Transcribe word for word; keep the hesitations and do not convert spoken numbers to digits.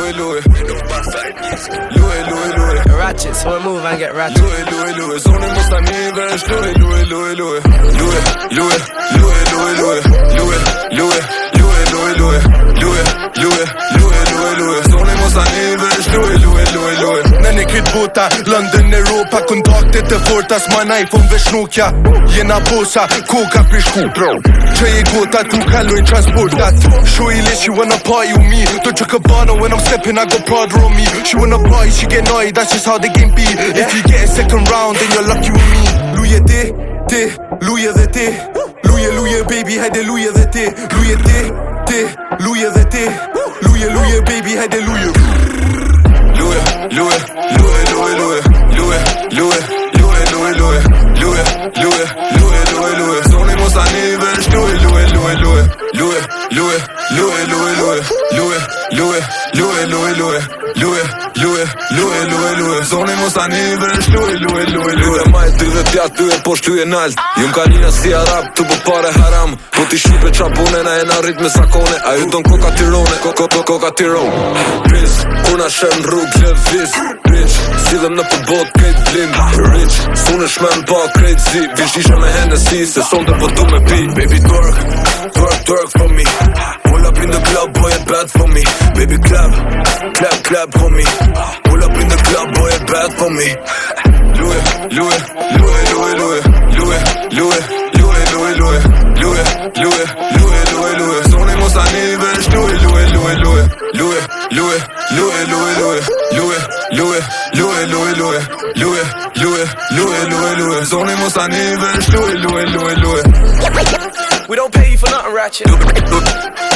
Louis, Louis. Louis, Louis, Louis. Ratchet, so we move and get ratchet. Louis, Louis, Louis. Zonen mot Anivesh. Louis, Louis, Louis, Louis. Louis, Louis, Louis, Louis, Louis. Louis, Louis, Louis, Louis, Louis. Louis, Louis, Louis, Louis, Louis. Zonen mot Anivesh. Louis, Louis, Louis, Louis. När ni kidbota, London, Europa. Kontaktet är fortast, man iPhone vill snokja. Gena påsa, koka pishku, bro. Tjejer gåta, tog halloween transportat. Showy lit, she wanna party with me. Don't check a bar when I'm stepping, I got Prada on me. She wanna party, she get naughty, that's just how the game be. If you get a second round, then you're lucky with me. Louis D, D, Louis the D. Louis, Louis, baby, had the Louis the D. Louis D, D, Louis the D. Louis, Louis, baby, had the Louis. Louis, Louis, Louis, Louis, Louis. Louis, Louis, Louis, Louis, Louis. Louis, Louis, Louis, Louis, Louis. Zonen mot Anivesh. Louis, Louis, Louis, Louis. Louis, Louis, Louis, Louis, Louis. Louis, Louis, Louis, Louis, Louis. Louis, Louis, Louis, Louis, Louis. Zonen mot Anivesh. Louis, Louis, Louis, Louis. Lure maj, ty dhe pjat, ty e posh, ty e nalt. Jum ka nina si arab, tu po pare haram. Po ti shqipe qabune, na e na rrit me sakone. A ju don koka tirone, koka koka tirone. Bitch, kur na shem rrug, lëviz. Bitch, sidhem në përbot krejt blim. Rich, sunë shmen pa krejt zi. Vish isha me Hennessy, se sonde po du me pi. Baby twerk, twerk, twerk for me. Pull up in the club, boy, it bad for me. Baby clap, clap, clap for me. Pull up in the club, boy, it bad for me. Louis, Louis, Louis, Louis, Louis. Louis, Louis, Louis, Louis, Louis. Louis, Louis, Louis, Louis, Louis. Zonen mot Anivesh. Louis, Louis, Louis, Louis. Louis, Louis, Louis, Louis, Louis. Louis, Louis, Louis, Louis, Louis. Louis, Louis, Louis, Louis, Louis. Zonen mot Anivesh. Louis, Louis, Louis, Louis. We don't pay you for nothing, ratchet.